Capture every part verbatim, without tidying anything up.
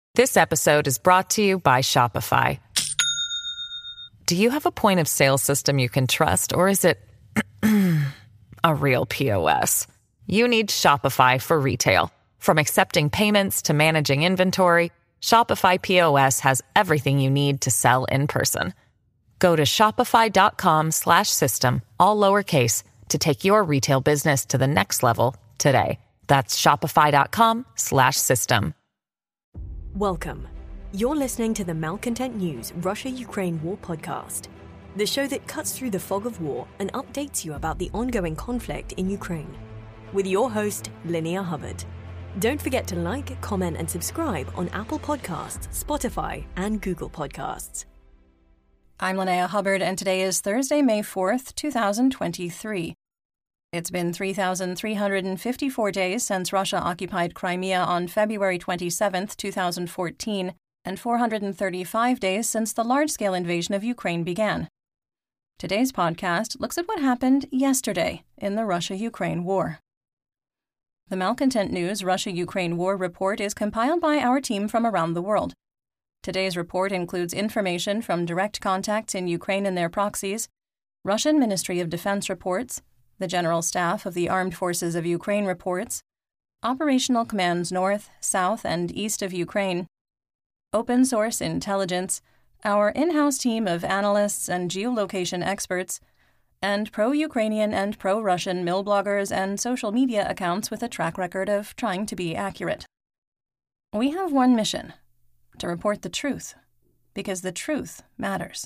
This episode is brought to you by Shopify. Do you have a point of sale system you can trust, or is it a real P O S? You need Shopify for retail. From accepting payments to managing inventory, Shopify P O S has everything you need to sell in person. Go to shopify.com slash system, all lowercase, to take your retail business to the next level today. That's shopify.com slash system. Welcome. You're listening to the Malcontent News Russia-Ukraine War podcast, the show that cuts through the fog of war and updates you about the ongoing conflict in Ukraine. With your host, Linnea Hubbard. Don't forget to like, comment, and subscribe on Apple Podcasts, Spotify, and Google Podcasts. I'm Linnea Hubbard, and today is Thursday, May fourth, two thousand twenty-three. It's been three thousand three hundred fifty-four days since Russia occupied Crimea on February twenty-seventh, two thousand fourteen, and four hundred thirty-five days since the large-scale invasion of Ukraine began. Today's podcast looks at what happened yesterday in the Russia-Ukraine war. The Malcontent News Russia-Ukraine War report is compiled by our team from around the world. Today's report includes information from direct contacts in Ukraine and their proxies, Russian Ministry of Defense reports, the General Staff of the Armed Forces of Ukraine reports, operational commands north, south, and east of Ukraine, open source intelligence, our in-house team of analysts and geolocation experts, and pro-Ukrainian and pro-Russian mill bloggers and social media accounts with a track record of trying to be accurate. We have one mission: to report the truth, because the truth matters.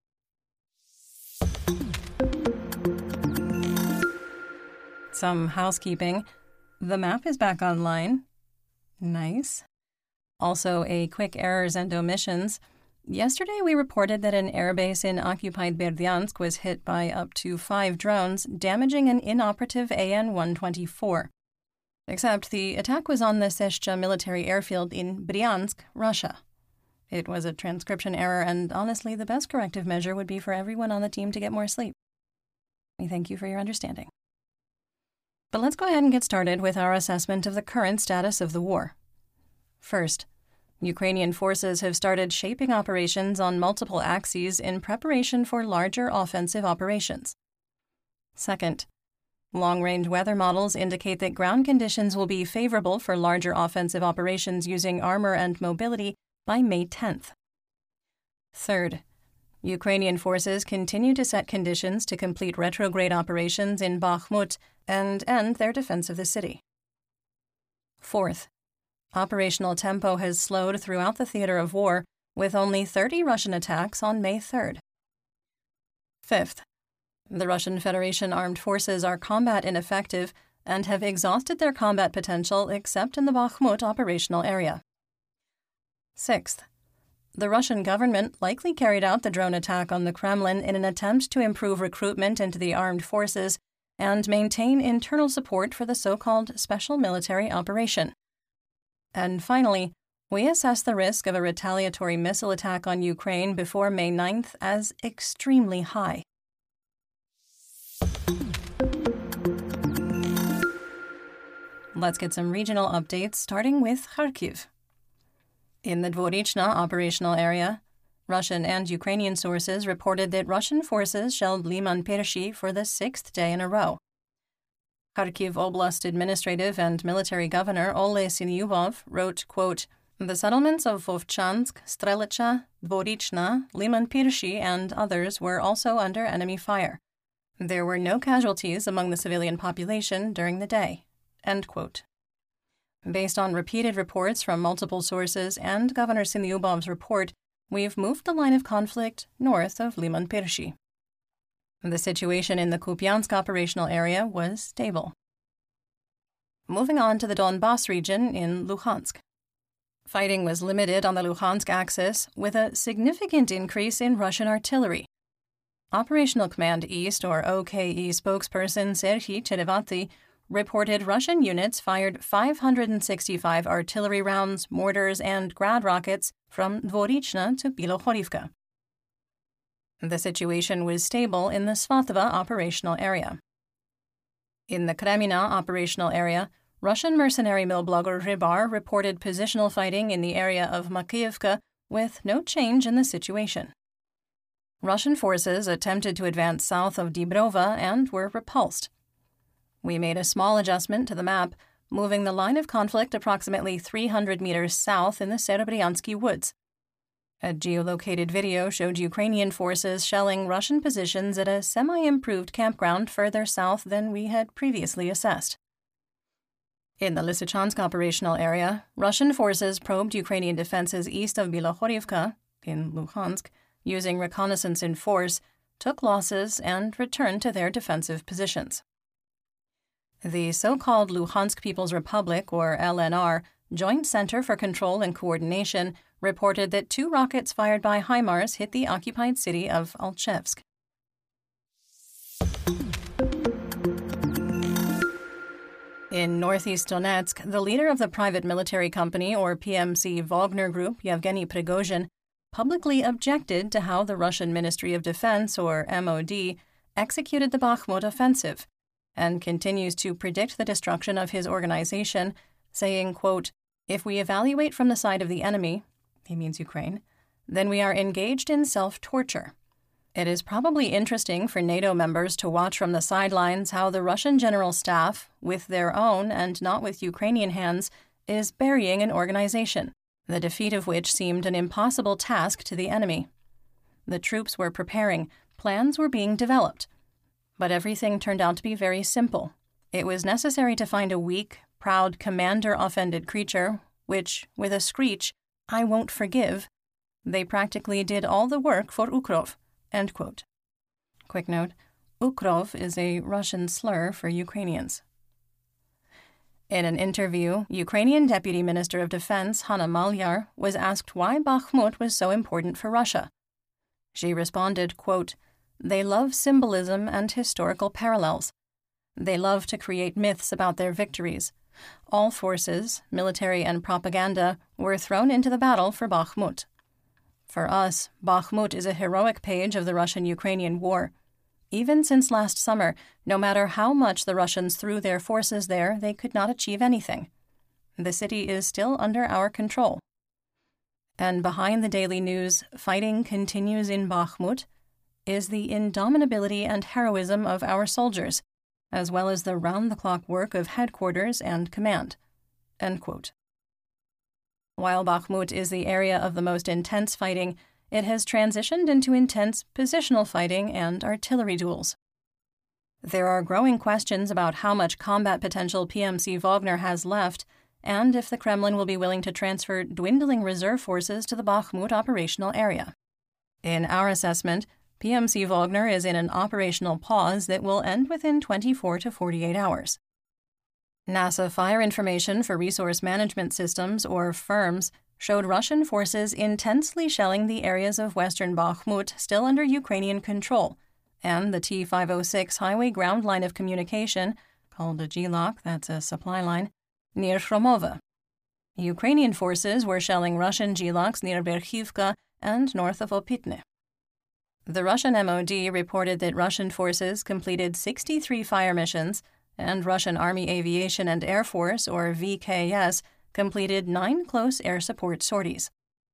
Some housekeeping. The map is back online. Nice. Also, a quick errors and omissions. Yesterday, we reported that an airbase in occupied Berdyansk was hit by up to five drones, damaging an inoperative A N one twenty-four. Except the attack was on the Seshcha military airfield in Bryansk, Russia. It was a transcription error, and honestly, the best corrective measure would be for everyone on the team to get more sleep. We thank you for your understanding. But let's go ahead and get started with our assessment of the current status of the war. First, Ukrainian forces have started shaping operations on multiple axes in preparation for larger offensive operations. Second, long-range weather models indicate that ground conditions will be favorable for larger offensive operations using armor and mobility by May tenth. Third, Ukrainian forces continue to set conditions to complete retrograde operations in Bakhmut and end their defense of the city. Fourth, operational tempo has slowed throughout the theater of war, with only thirty Russian attacks on May third. Fifth, the Russian Federation armed forces are combat ineffective and have exhausted their combat potential except in the Bakhmut operational area. Sixth, the Russian government likely carried out the drone attack on the Kremlin in an attempt to improve recruitment into the armed forces and maintain internal support for the so-called special military operation. And finally, we assess the risk of a retaliatory missile attack on Ukraine before May ninth as extremely high. Let's get some regional updates, starting with Kharkiv. In the Dvorichna operational area, Russian and Ukrainian sources reported that Russian forces shelled Liman Pershi for the sixth day in a row. Kharkiv Oblast Administrative and Military Governor Ole Sinyubov wrote, quote, "The settlements of Vovchansk, Strelicha, Dvorichna, Liman Pershi, and others were also under enemy fire. There were no casualties among the civilian population during the day." End quote. Based on repeated reports from multiple sources and Governor Sinyubov's report, we've moved the line of conflict north of Liman Pershi. The situation in the Kupiansk operational area was stable. Moving on to the Donbas region in Luhansk. Fighting was limited on the Luhansk axis, with a significant increase in Russian artillery. Operational Command East, or O K E spokesperson Serhiy Cherevati, reported Russian units fired five hundred sixty-five artillery rounds, mortars, and Grad rockets from Dvorichna to Bilohorivka. The situation was stable in the Svatova operational area. In the Kremina operational area, Russian mercenary mill blogger Rybar reported positional fighting in the area of Makiyivka with no change in the situation. Russian forces attempted to advance south of Dibrova and were repulsed. We made a small adjustment to the map, moving the line of conflict approximately three hundred meters south in the Serebryansky woods. A geolocated video showed Ukrainian forces shelling Russian positions at a semi-improved campground further south than we had previously assessed. In the Lysychansk operational area, Russian forces probed Ukrainian defenses east of Bilohorivka, in Luhansk, using reconnaissance in force, took losses, and returned to their defensive positions. The so-called Luhansk People's Republic, or L N R, Joint Center for Control and Coordination, reported that two rockets fired by HIMARS hit the occupied city of Alchevsk. In northeast Donetsk, the leader of the private military company, or P M C Wagner Group, Yevgeny Prigozhin, publicly objected to how the Russian Ministry of Defense, or M O D, executed the Bakhmut offensive, and continues to predict the destruction of his organization, saying, quote, "If we evaluate from the side of the enemy," he means Ukraine, "then we are engaged in self-torture. It is probably interesting for NATO members to watch from the sidelines how the Russian General Staff, with their own and not with Ukrainian hands, is burying an organization, the defeat of which seemed an impossible task to the enemy. The troops were preparing, plans were being developed. But everything turned out to be very simple. It was necessary to find a weak, proud commander-offended creature, which, with a screech, 'I won't forgive,' they practically did all the work for Ukrov." End quote. Quick note, Ukrov is a Russian slur for Ukrainians. In an interview, Ukrainian Deputy Minister of Defense Hanna Maliar was asked why Bakhmut was so important for Russia. She responded, quote, "They love symbolism and historical parallels. They love to create myths about their victories. All forces, military and propaganda, were thrown into the battle for Bakhmut. For us, Bakhmut is a heroic page of the Russian-Ukrainian war. Even since last summer, no matter how much the Russians threw their forces there, they could not achieve anything. The city is still under our control." And behind the daily news, "Fighting continues in Bakhmut," is the indomitability and heroism of our soldiers, as well as the round-the-clock work of headquarters and command. End quote. While Bakhmut is the area of the most intense fighting, it has transitioned into intense positional fighting and artillery duels. There are growing questions about how much combat potential P M C Wagner has left, and if the Kremlin will be willing to transfer dwindling reserve forces to the Bakhmut operational area. In our assessment, P M C Wagner is in an operational pause that will end within twenty-four to forty-eight hours. NASA Fire Information for Resource Management Systems, or FIRMS, showed Russian forces intensely shelling the areas of western Bakhmut still under Ukrainian control, and the T five oh six highway ground line of communication, called a G L O C, that's a supply line, near Chromova. Ukrainian forces were shelling Russian G L O Cs near Berkhivka and north of Opitne. The Russian M O D reported that Russian forces completed sixty-three fire missions, and Russian Army Aviation and Air Force, or V K S, completed nine close air support sorties.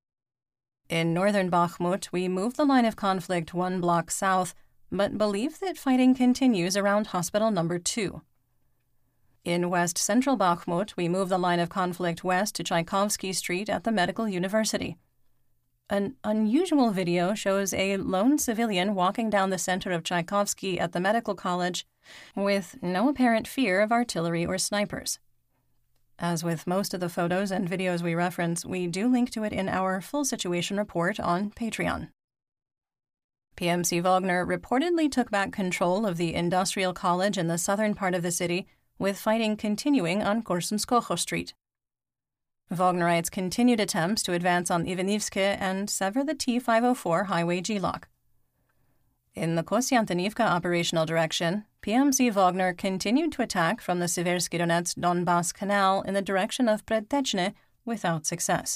In northern Bakhmut, we moved the line of conflict one block south, but believe that fighting continues around Hospital Number two. In west-central Bakhmut, we moved the line of conflict west to Tchaikovsky Street at the Medical University. An unusual video shows a lone civilian walking down the center of Tchaikovsky at the medical college with no apparent fear of artillery or snipers. As with most of the photos and videos we reference, we do link to it in our full situation report on Patreon. P M C Wagner reportedly took back control of the industrial college in the southern part of the city, with fighting continuing on Korsunskoho Street. Wagnerites continued attempts to advance on Ivanivske and sever the T five oh four highway G L O C. In the Kostyantinivka operational direction, P M C Wagner continued to attack from the Seversky Donets Donbass Canal in the direction of Predtechne without success.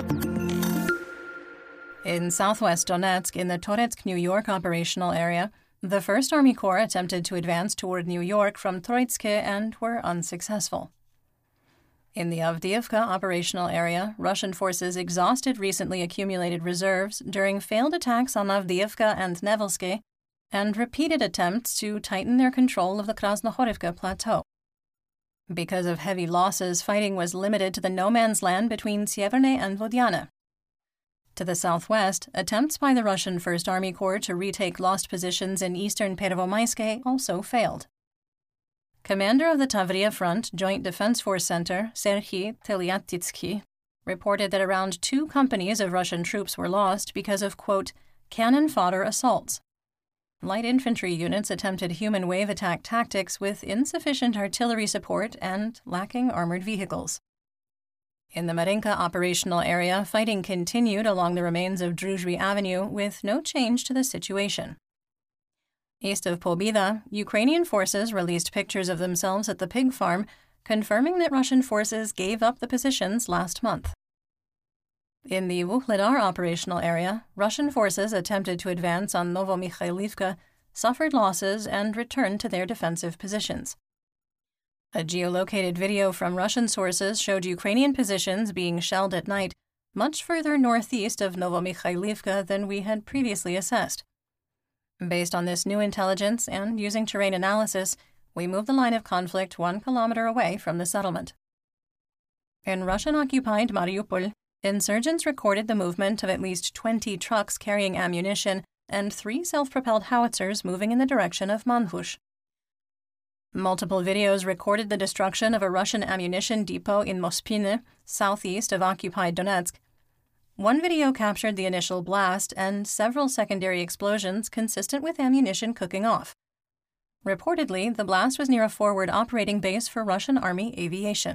In southwest Donetsk, in the Toretsk, New York operational area, The First Army Corps attempted to advance toward New York from Troitske and were unsuccessful. In the Avdiivka operational area, Russian forces exhausted recently accumulated reserves during failed attacks on Avdiivka and Nevelske and repeated attempts to tighten their control of the Krasnohorivka plateau. Because of heavy losses, fighting was limited to the no-man's land between Sieverne and Vodiane. To the southwest, attempts by the Russian First Army Corps to retake lost positions in eastern Pervomaiske also failed. Commander of the Tavria Front Joint Defense Force Center, Serhiy Telyatitsky, reported that around two companies of Russian troops were lost because of, quote, cannon fodder assaults. Light infantry units attempted human wave attack tactics with insufficient artillery support and lacking armored vehicles. In the Marinka operational area, fighting continued along the remains of Druzhby Avenue with no change to the situation. East of Pobeda, Ukrainian forces released pictures of themselves at the pig farm, confirming that Russian forces gave up the positions last month. In the Vuhledar operational area, Russian forces attempted to advance on Novomikhailivka, suffered losses, and returned to their defensive positions. A geolocated video from Russian sources showed Ukrainian positions being shelled at night much further northeast of Novomikhailivka than we had previously assessed. Based on this new intelligence and using terrain analysis, we moved the line of conflict one kilometer away from the settlement. In Russian-occupied Mariupol, insurgents recorded the movement of at least twenty trucks carrying ammunition and three self-propelled howitzers moving in the direction of Manhush. Multiple videos recorded the destruction of a Russian ammunition depot in Mospine, southeast of occupied Donetsk. One video captured the initial blast and several secondary explosions consistent with ammunition cooking off. Reportedly, the blast was near a forward operating base for Russian Army aviation.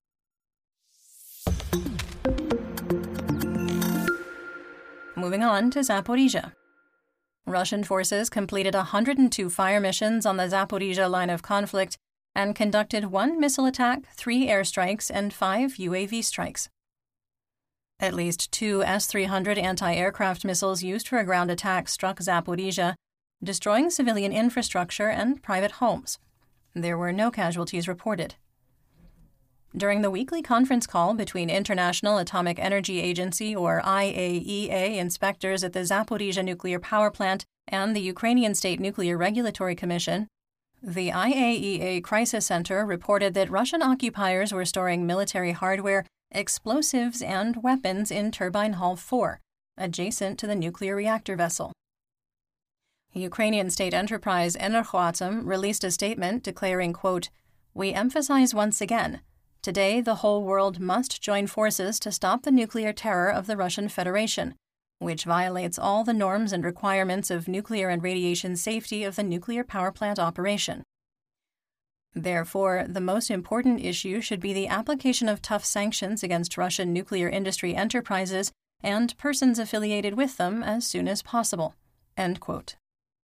Moving on to Zaporizhia. Russian forces completed one hundred two fire missions on the Zaporizhia line of conflict and conducted one missile attack, three airstrikes, and five U A V strikes. At least two S three hundred anti-aircraft missiles used for a ground attack struck Zaporizhia, destroying civilian infrastructure and private homes. There were no casualties reported. During the weekly conference call between International Atomic Energy Agency, or I A E A, inspectors at the Zaporizhia nuclear power plant and the Ukrainian State Nuclear Regulatory Commission, the I A E A Crisis Center reported that Russian occupiers were storing military hardware, explosives, and weapons in Turbine Hall four, adjacent to the nuclear reactor vessel. Ukrainian state enterprise Energoatom released a statement declaring, quote, "We emphasize once again, today the whole world must join forces to stop the nuclear terror of the Russian Federation, which violates all the norms and requirements of nuclear and radiation safety of the nuclear power plant operation. Therefore, the most important issue should be the application of tough sanctions against Russian nuclear industry enterprises and persons affiliated with them as soon as possible." End quote.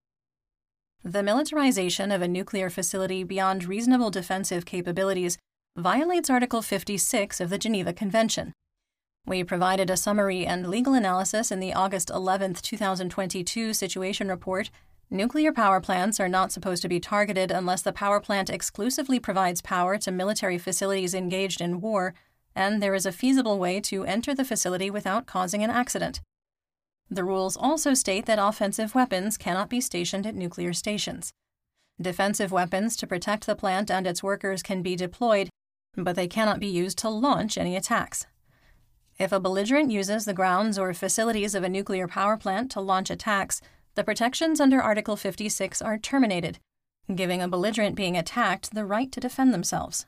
The militarization of a nuclear facility beyond reasonable defensive capabilities violates Article fifty-six of the Geneva Convention. We provided a summary and legal analysis in the August eleventh, twenty twenty-two Situation Report. Nuclear power plants are not supposed to be targeted unless the power plant exclusively provides power to military facilities engaged in war, and there is a feasible way to enter the facility without causing an accident. The rules also state that offensive weapons cannot be stationed at nuclear stations. Defensive weapons to protect the plant and its workers can be deployed, but they cannot be used to launch any attacks. If a belligerent uses the grounds or facilities of a nuclear power plant to launch attacks, the protections under Article fifty-six are terminated, giving a belligerent being attacked the right to defend themselves.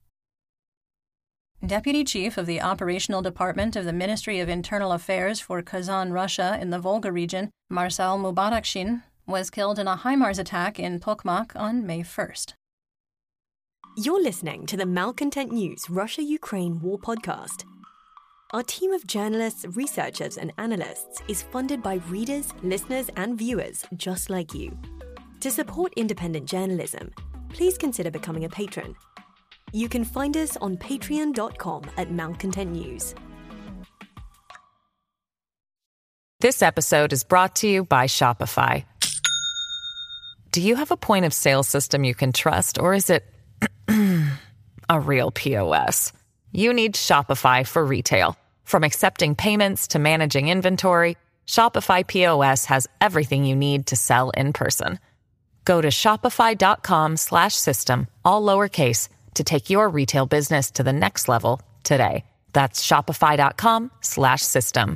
Deputy Chief of the Operational Department of the Ministry of Internal Affairs for Kazan, Russia in the Volga region, Marcel Mubarakshin, was killed in a HIMARS attack in Tokmak on May first. You're listening to the Malcontent News Russia-Ukraine War Podcast. Our team of journalists, researchers, and analysts is funded by readers, listeners, and viewers just like you. To support independent journalism, please consider becoming a patron. You can find us on patreon dot com at Malcontent News. This episode is brought to you by Shopify. Do you have a point of sale system you can trust, or is it a real P O S? You need Shopify for retail. From accepting payments to managing inventory, Shopify P O S has everything you need to sell in person. Go to shopify.com slash system, all lowercase, to take your retail business to the next level today. That's shopify.com slash system.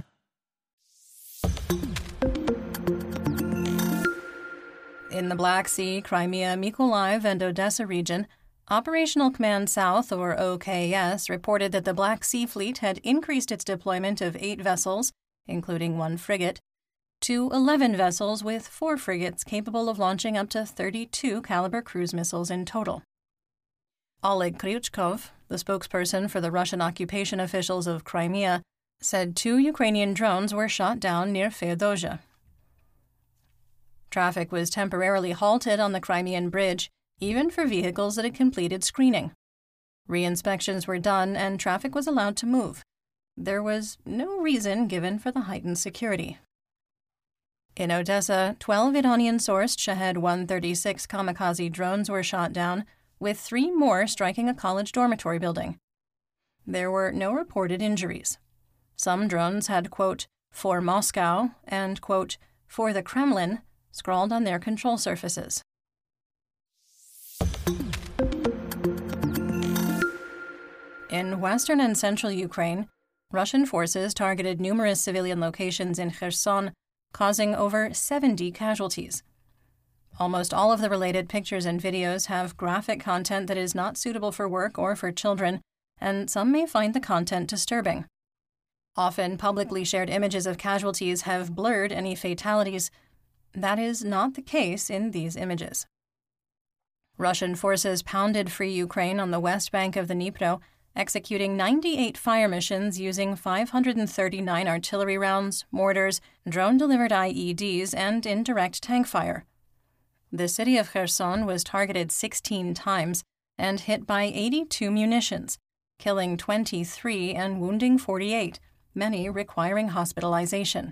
In the Black Sea, Crimea, Mykolaiv, and Odessa region, Operational Command South, or O K S, reported that the Black Sea Fleet had increased its deployment of eight vessels, including one frigate, to eleven vessels with four frigates capable of launching up to thirty-two caliber cruise missiles in total. Oleg Kryuchkov, the spokesperson for the Russian occupation officials of Crimea, said two Ukrainian drones were shot down near Feodosia. Traffic was temporarily halted on the Crimean Bridge, even for vehicles that had completed screening. Re-inspections were done and traffic was allowed to move. There was no reason given for the heightened security. In Odessa, twelve Iranian-sourced Shahed one thirty-six kamikaze drones were shot down, with three more striking a college dormitory building. There were no reported injuries. Some drones had, quote, "for Moscow" and, quote, "for the Kremlin" scrawled on their control surfaces. In western and central Ukraine, Russian forces targeted numerous civilian locations in Kherson, causing over seventy casualties. Almost all of the related pictures and videos have graphic content that is not suitable for work or for children, and some may find the content disturbing. Often, publicly shared images of casualties have blurred any fatalities. That is not the case in these images. Russian forces pounded Free Ukraine on the west bank of the Dnipro, executing ninety-eight fire missions using five hundred thirty-nine artillery rounds, mortars, drone-delivered I E Ds, and indirect tank fire. The city of Kherson was targeted sixteen times and hit by eighty-two munitions, killing twenty-three and wounding forty-eight, many requiring hospitalization.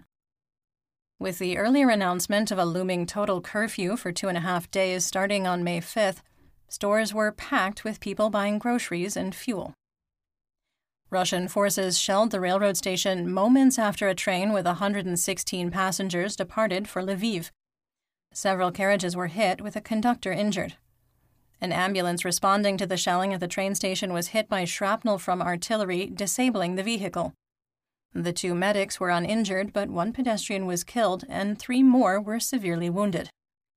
With the earlier announcement of a looming total curfew for two and a half days starting on May fifth, stores were packed with people buying groceries and fuel. Russian forces shelled the railroad station moments after a train with one hundred sixteen passengers departed for Lviv. Several carriages were hit, with a conductor injured. An ambulance responding to the shelling at the train station was hit by shrapnel from artillery, disabling the vehicle. The two medics were uninjured, but one pedestrian was killed and three more were severely wounded.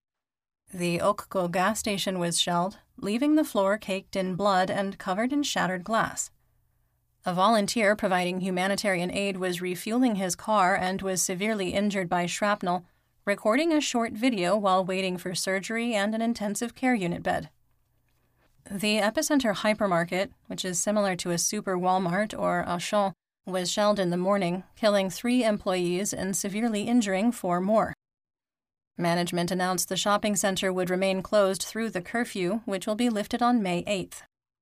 The Okko gas station was shelled, leaving the floor caked in blood and covered in shattered glass. A volunteer providing humanitarian aid was refueling his car and was severely injured by shrapnel, recording a short video while waiting for surgery and an intensive care unit bed. The Epicenter hypermarket, which is similar to a super Walmart or Auchan, was shelled in the morning, killing three employees and severely injuring four more. Management announced the shopping center would remain closed through the curfew, which will be lifted on May eighth.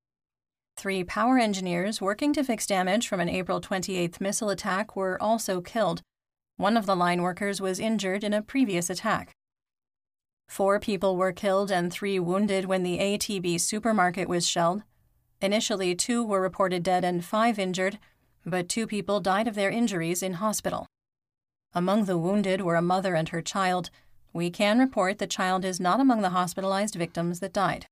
Three power engineers working to fix damage from an April twenty-eighth missile attack were also killed. One of the line workers was injured in a previous attack. Four people were killed and three wounded when the A T B supermarket was shelled. Initially, two were reported dead and five injured, but two people died of their injuries in hospital. Among the wounded were a mother and her child. We can report the child is not among the hospitalized victims that died.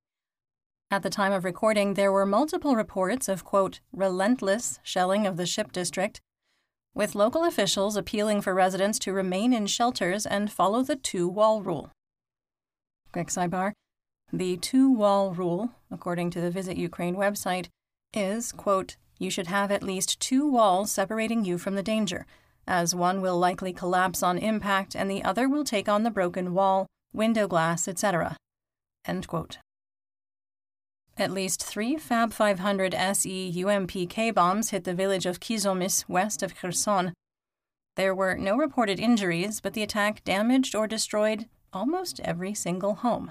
At the time of recording, there were multiple reports of, quote, relentless shelling of the ship district, with local officials appealing for residents to remain in shelters and follow the two-wall rule. Quick sidebar. The two-wall rule, according to the Visit Ukraine website, is, quote, you should have at least two walls separating you from the danger, as one will likely collapse on impact and the other will take on the broken wall, window glass, et cetera. End quote. At least three Fab five hundred S E U M P K bombs hit the village of Kizomys west of Kherson. There were no reported injuries, but the attack damaged or destroyed almost every single home.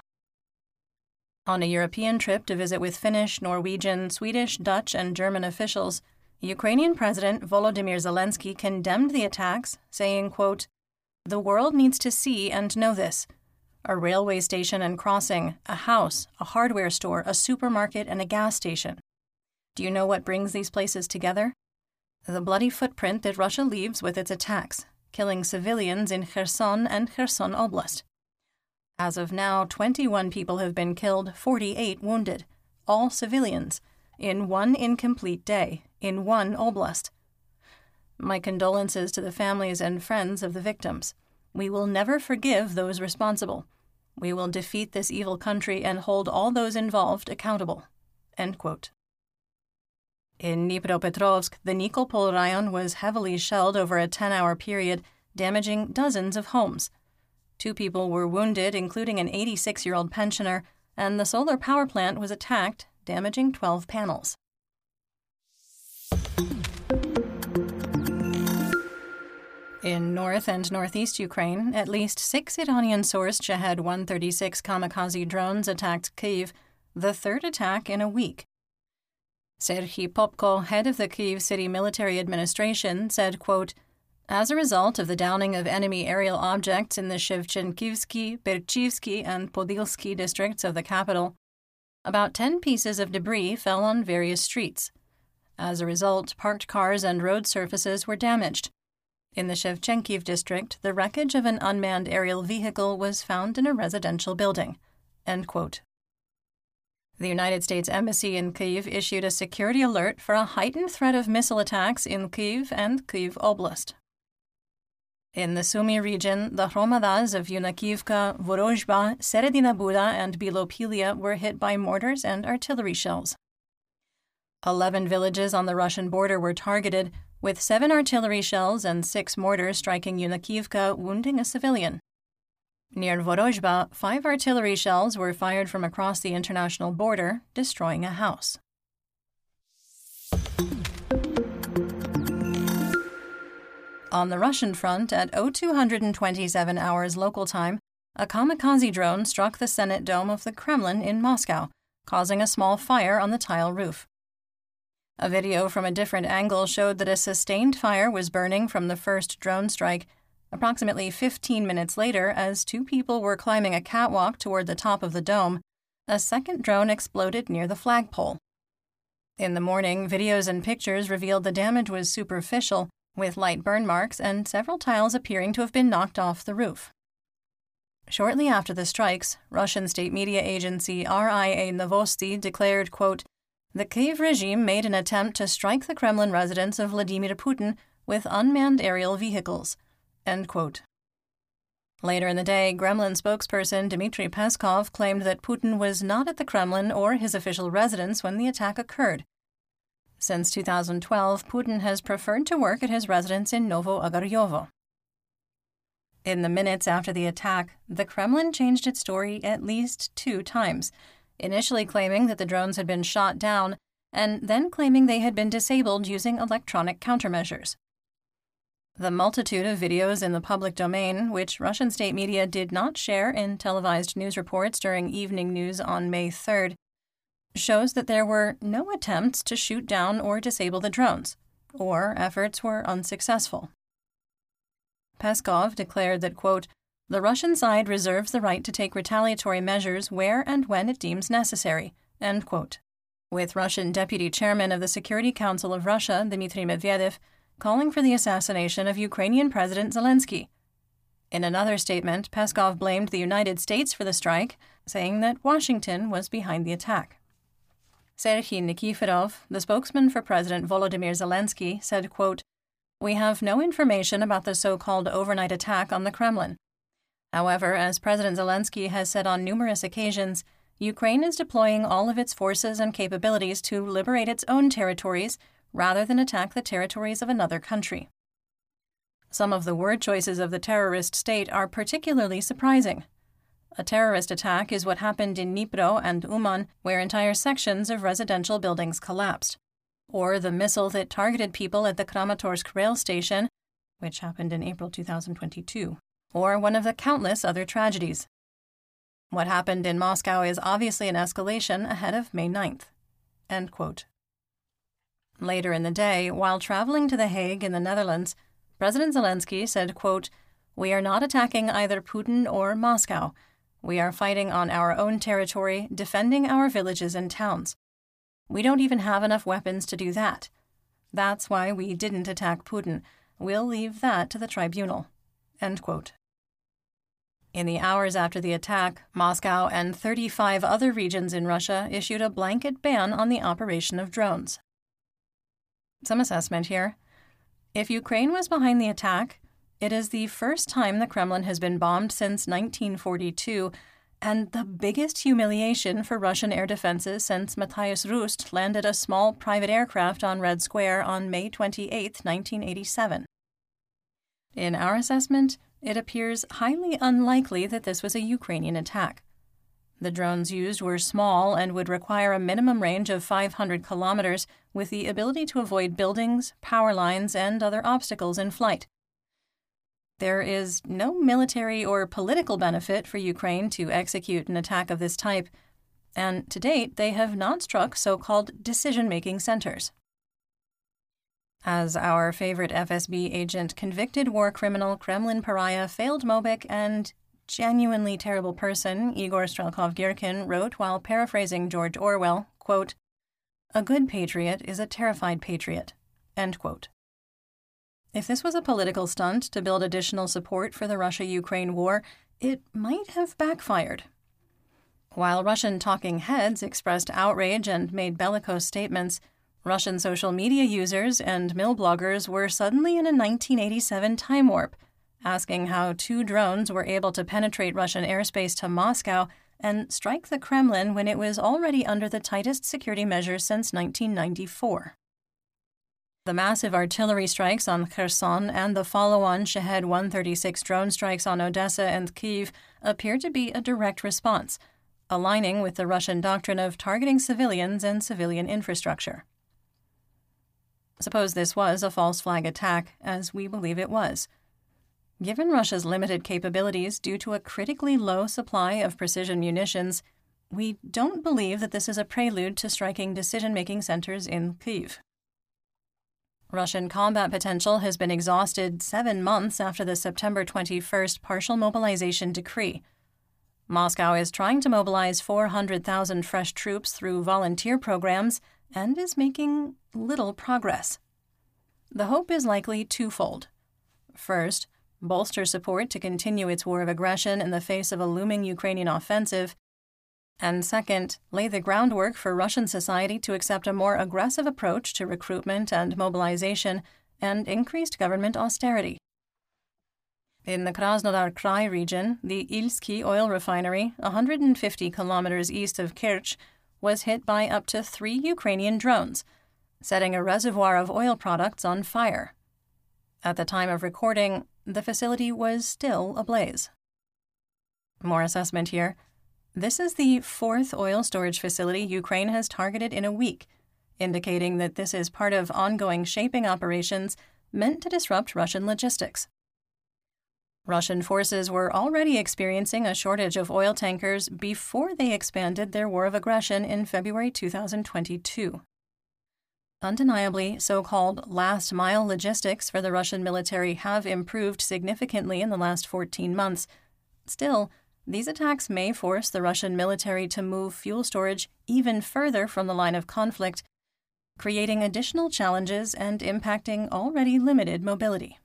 On a European trip to visit with Finnish, Norwegian, Swedish, Dutch, and German officials, Ukrainian President Volodymyr Zelensky condemned the attacks, saying, quote, the world needs to see and know this. a railway station and crossing, a house, a hardware store, a supermarket, and a gas station. Do you know what brings these places together? The bloody footprint that Russia leaves with its attacks, killing civilians in Kherson and Kherson Oblast. As of now, twenty-one people have been killed, forty-eight wounded, all civilians, in one incomplete day, in one oblast. My condolences to the families and friends of the victims. We will never forgive those responsible. We will defeat this evil country and hold all those involved accountable." End quote. In Dnipropetrovsk, the Nikopol Rayon was heavily shelled over a ten-hour period, damaging dozens of homes. Two people were wounded, including an eighty-six-year-old pensioner, and the solar power plant was attacked, damaging twelve panels. In north and northeast Ukraine, at least six Iranian-sourced Shahed one thirty-six kamikaze drones attacked Kyiv, the third attack in a week. Serhiy Popko, head of the Kyiv City Military Administration, said, quote, "As a result of the downing of enemy aerial objects in the Shevchenkivsky, Berchivsky, and Podilsky districts of the capital, about ten pieces of debris fell on various streets. As a result, parked cars and road surfaces were damaged. In the Shevchenkiv district, the wreckage of an unmanned aerial vehicle was found in a residential building." End quote. The United States Embassy in Kyiv issued a security alert for a heightened threat of missile attacks in Kyiv and Kyiv Oblast. In the Sumy region, the hromadas of Yunakivka, Vorozhba, Seredina Buda, and Bilopilia were hit by mortars and artillery shells. Eleven villages on the Russian border were targeted, with seven artillery shells and six mortars striking Yunakivka, wounding a civilian. Near Vorozhba, five artillery shells were fired from across the international border, destroying a house. On the Russian front, at oh two twenty-seven hours local time, a kamikaze drone struck the Senate dome of the Kremlin in Moscow, causing a small fire on the tile roof. A video from a different angle showed that a sustained fire was burning from the first drone strike. Approximately fifteen minutes later, as two people were climbing a catwalk toward the top of the dome, a second drone exploded near the flagpole. In the morning, videos and pictures revealed the damage was superficial, with light burn marks and several tiles appearing to have been knocked off the roof. Shortly after the strikes, Russian state media agency R I A Novosti declared, quote, "The Kyiv regime made an attempt to strike the Kremlin residence of Vladimir Putin with unmanned aerial vehicles." End quote. Later in the day, Kremlin spokesperson Dmitry Peskov claimed that Putin was not at the Kremlin or his official residence when the attack occurred. Since two thousand twelve, Putin has preferred to work at his residence in Novo Ogaryovo. In the minutes after the attack, the Kremlin changed its story at least two times, initially claiming that the drones had been shot down, and then claiming they had been disabled using electronic countermeasures. The multitude of videos in the public domain, which Russian state media did not share in televised news reports during evening news on May third, shows that there were no attempts to shoot down or disable the drones, or efforts were unsuccessful. Peskov declared that, quote, "The Russian side reserves the right to take retaliatory measures where and when it deems necessary," end quote, with Russian Deputy Chairman of the Security Council of Russia, Dmitry Medvedev, calling for the assassination of Ukrainian President Zelensky. In another statement, Peskov blamed the United States for the strike, saying that Washington was behind the attack. Serhiy Nikiforov, the spokesman for President Volodymyr Zelensky, said, quote, "We have no information about the so-called overnight attack on the Kremlin. However, as President Zelensky has said on numerous occasions, Ukraine is deploying all of its forces and capabilities to liberate its own territories rather than attack the territories of another country." Some of the word choices of the terrorist state are particularly surprising. A terrorist attack is what happened in Dnipro and Uman, where entire sections of residential buildings collapsed. Or the missile that targeted people at the Kramatorsk rail station, which happened in April two thousand twenty-two. Or one of the countless other tragedies. What happened in Moscow is obviously an escalation ahead of May ninth. End quote. Later in the day, while traveling to The Hague in the Netherlands, President Zelensky said, quote, "We are not attacking either Putin or Moscow. We are fighting on our own territory, defending our villages and towns. We don't even have enough weapons to do that. That's why we didn't attack Putin. We'll leave that to the tribunal." End quote. In the hours after the attack, Moscow and thirty-five other regions in Russia issued a blanket ban on the operation of drones. Some assessment here. If Ukraine was behind the attack, it is the first time the Kremlin has been bombed since nineteen forty-two, and the biggest humiliation for Russian air defenses since Matthias Rust landed a small private aircraft on Red Square on May twenty-eighth, nineteen eighty-seven. In our assessment, it appears highly unlikely that this was a Ukrainian attack. The drones used were small and would require a minimum range of five hundred kilometers, with the ability to avoid buildings, power lines, and other obstacles in flight. There is no military or political benefit for Ukraine to execute an attack of this type, and to date they have not struck so-called decision-making centers. As our favorite F S B agent, convicted war criminal, Kremlin pariah, failed Mobic, and genuinely terrible person Igor Strelkov-Girkin wrote while paraphrasing George Orwell, quote, "A good patriot is a terrified patriot," end quote. If this was a political stunt to build additional support for the Russia-Ukraine war, it might have backfired. While Russian talking heads expressed outrage and made bellicose statements, Russian social media users and mill bloggers were suddenly in a nineteen eighty-seven time warp, asking how two drones were able to penetrate Russian airspace to Moscow and strike the Kremlin when it was already under the tightest security measures since nineteen ninety-four. The massive artillery strikes on Kherson and the follow-on Shahed one thirty-six drone strikes on Odessa and Kyiv appear to be a direct response, aligning with the Russian doctrine of targeting civilians and civilian infrastructure. Suppose this was a false flag attack, as we believe it was. Given Russia's limited capabilities due to a critically low supply of precision munitions, we don't believe that this is a prelude to striking decision-making centers in Kyiv. Russian combat potential has been exhausted seven months after the September twenty-first partial mobilization decree. Moscow is trying to mobilize four hundred thousand fresh troops through volunteer programs and is making little progress. The hope is likely twofold. First, bolster support to continue its war of aggression in the face of a looming Ukrainian offensive, and second, lay the groundwork for Russian society to accept a more aggressive approach to recruitment and mobilization and increased government austerity. In the Krasnodar Krai region, the Ilsky oil refinery, one hundred fifty kilometers east of Kerch, was hit by up to three Ukrainian drones, setting a reservoir of oil products on fire. At the time of recording, the facility was still ablaze. More assessment here. This is the fourth oil storage facility Ukraine has targeted in a week, indicating that this is part of ongoing shaping operations meant to disrupt Russian logistics. Russian forces were already experiencing a shortage of oil tankers before they expanded their war of aggression in February two thousand twenty-two. Undeniably, so-called last-mile logistics for the Russian military have improved significantly in the last fourteen months. Still, these attacks may force the Russian military to move fuel storage even further from the line of conflict, creating additional challenges and impacting already limited mobility.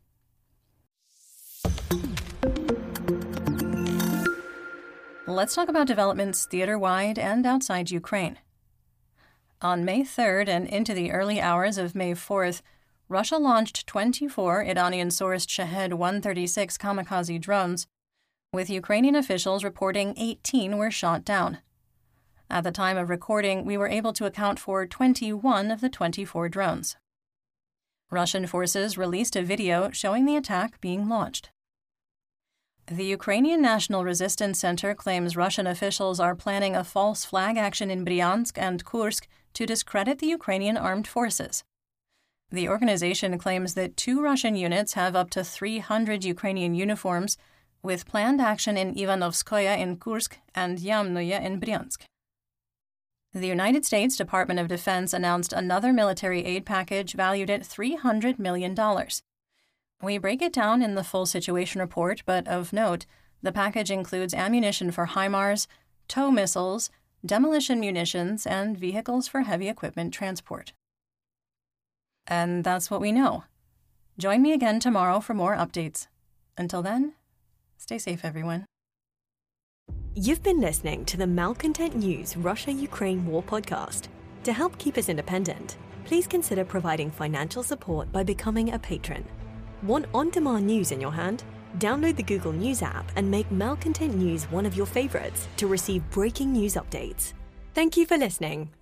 Let's talk about developments theater-wide and outside Ukraine. On May third and into the early hours of May fourth, Russia launched twenty-four Iranian-sourced Shahed one thirty-six kamikaze drones, with Ukrainian officials reporting eighteen were shot down. At the time of recording, we were able to account for twenty-one of the twenty-four drones. Russian forces released a video showing the attack being launched. The Ukrainian National Resistance Center claims Russian officials are planning a false flag action in Bryansk and Kursk to discredit the Ukrainian armed forces. The organization claims that two Russian units have up to three hundred Ukrainian uniforms, with planned action in Ivanovskoye in Kursk and Yamnoye in Bryansk. The United States Department of Defense announced another military aid package valued at three hundred million dollars. We break it down in the full situation report, but of note, The package includes ammunition for HIMARS, tow missiles, demolition munitions, and vehicles for heavy equipment transport. And that's what we know. Join me again tomorrow for more updates. Until then, stay safe, everyone. You've been listening to the Malcontent News Russia-Ukraine War podcast. To help keep us independent, please consider providing financial support by becoming a patron. Want on-demand news in your hand? Download the Google News app and make Malcontent News one of your favorites to receive breaking news updates. Thank you for listening.